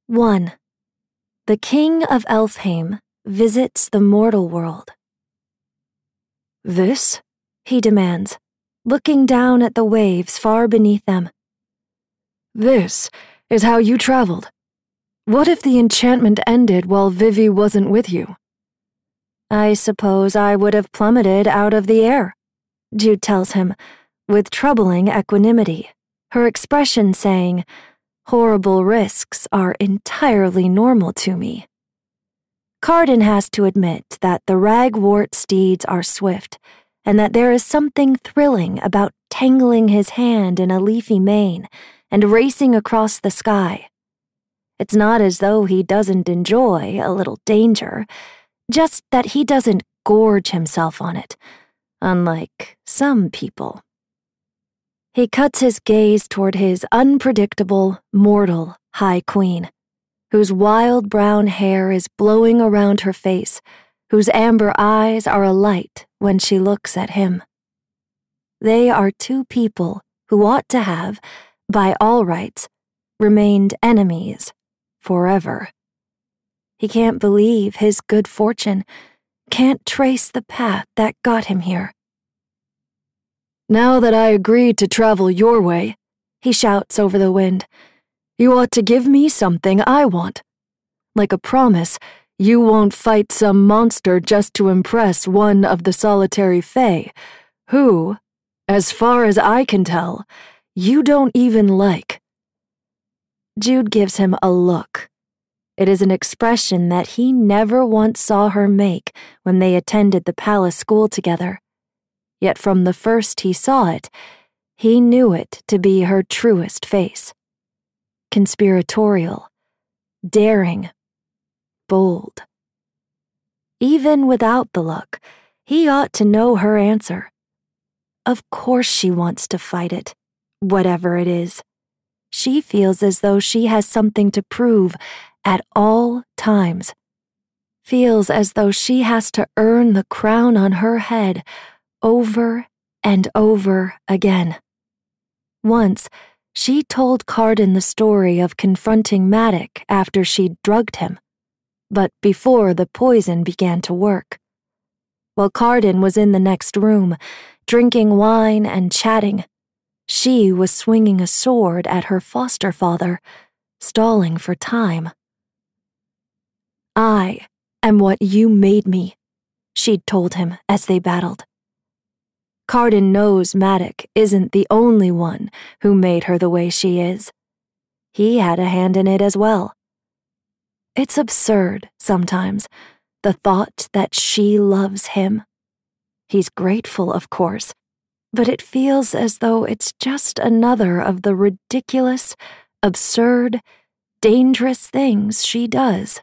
1. The King of Elfheim visits the mortal world. This? He demands, looking down at the waves far beneath them. This is how you traveled. What if the enchantment ended while Vivi wasn't with you? I suppose I would have plummeted out of the air, Jude tells him, with troubling equanimity, her expression saying, horrible risks are entirely normal to me. Carden has to admit that the ragwort steeds are swift, and that there is something thrilling about tangling his hand in a leafy mane and racing across the sky. It's not as though he doesn't enjoy a little danger, just that he doesn't gorge himself on it, unlike some people. He cuts his gaze toward his unpredictable, mortal High Queen, whose wild brown hair is blowing around her face, whose amber eyes are alight when she looks at him. They are two people who ought to have, by all rights, remained enemies forever. He can't believe his good fortune, can't trace the path that got him here. Now that I agreed to travel your way, he shouts over the wind, you ought to give me something I want. Like a promise, you won't fight some monster just to impress one of the solitary fae, who, as far as I can tell, you don't even like. Jude gives him a look. It is an expression that he never once saw her make when they attended the palace school together. Yet from the first he saw it, he knew it to be her truest face. Conspiratorial, daring, bold. Even without the look, he ought to know her answer. Of course she wants to fight it, whatever it is. She feels as though she has something to prove at all times. Feels as though she has to earn the crown on her head over and over again. Once, she told Carden the story of confronting Madoc after she'd drugged him, but before the poison began to work. While Carden was in the next room, drinking wine and chatting, she was swinging a sword at her foster father, stalling for time. I am what you made me, she'd told him as they battled. Carden knows Madoc isn't the only one who made her the way she is. He had a hand in it as well. It's absurd, sometimes, the thought that she loves him. He's grateful, of course, but it feels as though it's just another of the ridiculous, absurd, dangerous things she does.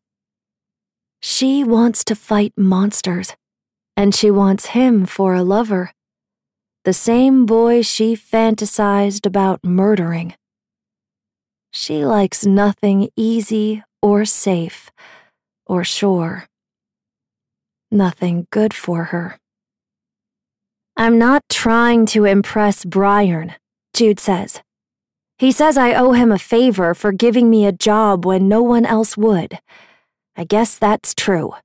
She wants to fight monsters, and she wants him for a lover. The same boy she fantasized about murdering. She likes nothing easy or safe or sure. Nothing good for her. I'm not trying to impress Briarn, Jude says. He says I owe him a favor for giving me a job when no one else would. I guess that's true.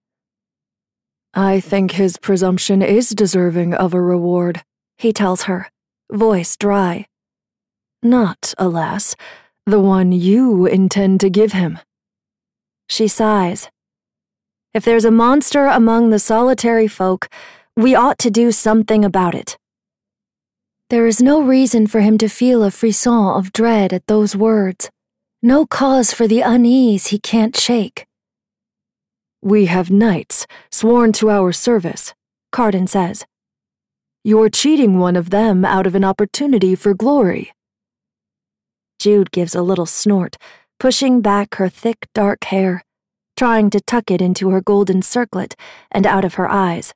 I think his presumption is deserving of a reward, he tells her, voice dry. Not, alas, the one you intend to give him. She sighs. If there's a monster among the solitary folk, we ought to do something about it. There is no reason for him to feel a frisson of dread at those words. No cause for the unease he can't shake. We have knights sworn to our service, Carden says. You're cheating one of them out of an opportunity for glory. Jude gives a little snort, pushing back her thick, dark hair, trying to tuck it into her golden circlet and out of her eyes.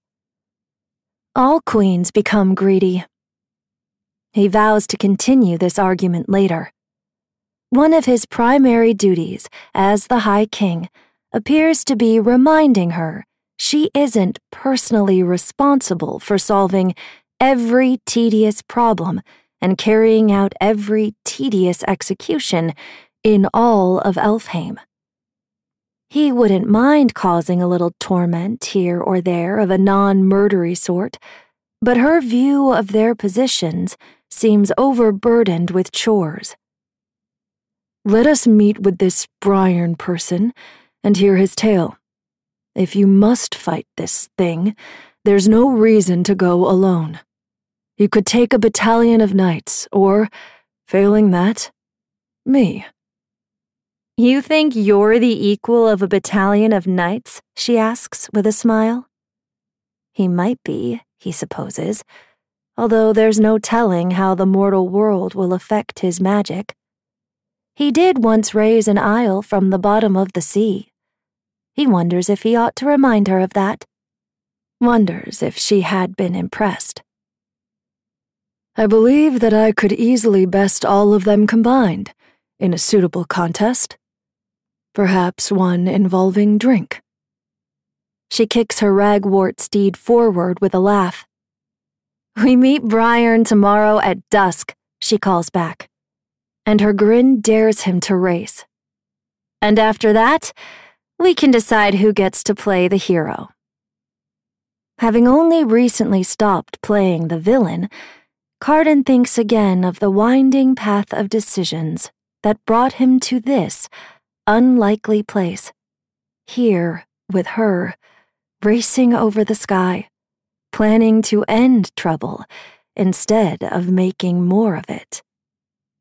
All queens become greedy. He vows to continue this argument later. One of his primary duties as the High King appears to be reminding her she isn't personally responsible for solving every tedious problem and carrying out every tedious execution in all of Elfheim. He wouldn't mind causing a little torment here or there of a non-murdery sort, but her view of their positions seems overburdened with chores. Let us meet with this Brian person and hear his tale. If you must fight this thing, there's no reason to go alone. You could take a battalion of knights, or, failing that, me. You think you're the equal of a battalion of knights? She asks with a smile. He might be, he supposes, although there's no telling how the mortal world will affect his magic. He did once raise an isle from the bottom of the sea. He wonders if he ought to remind her of that. Wonders if she had been impressed. I believe that I could easily best all of them combined, in a suitable contest. Perhaps one involving drink. She kicks her ragwort steed forward with a laugh. We meet Brian tomorrow at dusk, she calls back, and her grin dares him to race. And after that, we can decide who gets to play the hero. Having only recently stopped playing the villain, Cardan thinks again of the winding path of decisions that brought him to this unlikely place, here with her, racing over the sky, planning to end trouble instead of making more of it.